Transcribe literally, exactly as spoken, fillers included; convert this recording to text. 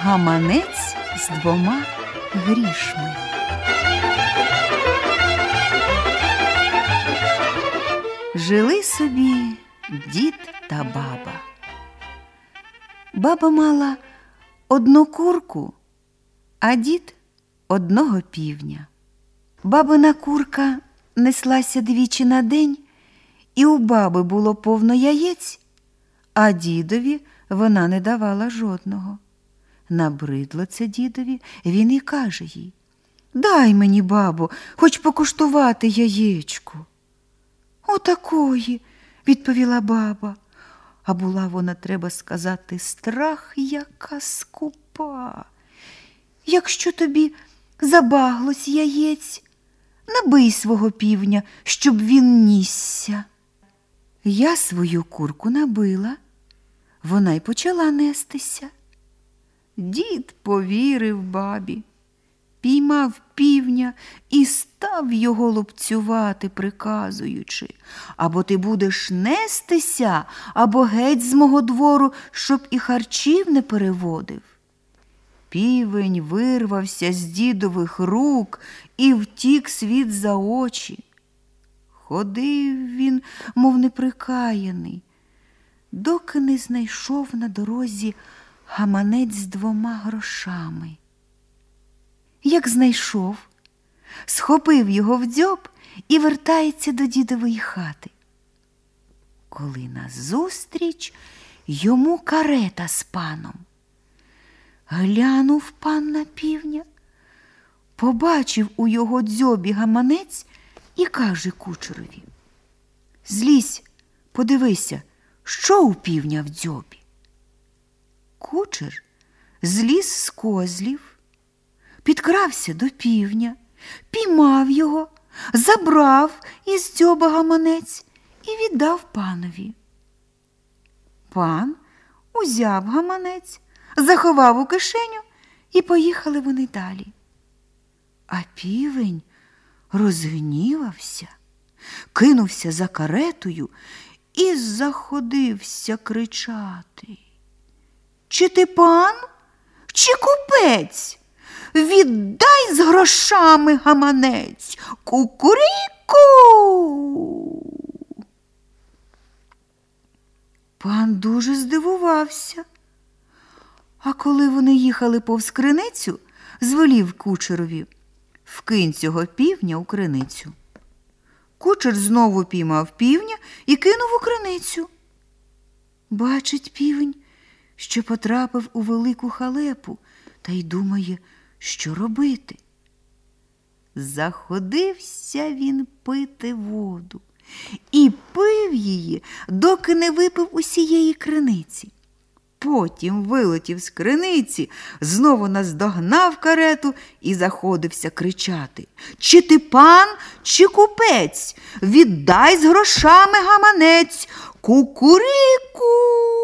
Гаманець з двома грішми. Жили собі дід та баба. Баба мала одну курку, а дід одного півня. Бабина курка неслася двічі на день, і у баби було повно яєць, а дідові вона не давала жодного. Набридло це дідові, він і каже їй: «Дай мені, бабо, хоч покуштувати яєчку». «Отакої», – відповіла баба. А була вона, треба сказати, страх яка скупа. «Якщо тобі забаглось яєць, набий свого півня, щоб він нісся». Я свою курку набила, вона й почала нестися. Дід повірив бабі, піймав півня і став його лупцювати, приказуючи: «Або ти будеш нестися, або геть з мого двору, щоб і харчів не переводив». Півень вирвався з дідових рук і втік світ за очі. Ходив він, мов неприкаяний, доки не знайшов на дорозі гаманець з двома грошами. Як знайшов, схопив його в дзьоб і вертається до дідової хати. Коли назустріч йому карета з паном. Глянув пан на півня, побачив у його дзьобі гаманець і каже кучерові: «Злізь, подивися, що у півня в дзьобі». Кучер зліз з козлів, підкрався до півня, піймав його, забрав із дзьоба гаманець і віддав панові. Пан узяв гаманець, заховав у кишеню, і поїхали вони далі. А півень розгнівався, кинувся за каретою і заходився кричати: «Чи ти пан, чи купець? Віддай з грошами гаманець! Кукуріку!» Пан дуже здивувався. А коли вони їхали повз криницю, звелів кучерові: «Вкинь цього півня у криницю». Кучер знову піймав півня і кинув у криницю. Бачить півень, що потрапив у велику халепу, та й думає, що робити. Заходився він пити воду і пив її, доки не випив усієї криниці. Потім вилетів з криниці, знову наздогнав карету і заходився кричати: «Чи ти пан, чи купець? Віддай з грошами гаманець! Кукуріку!»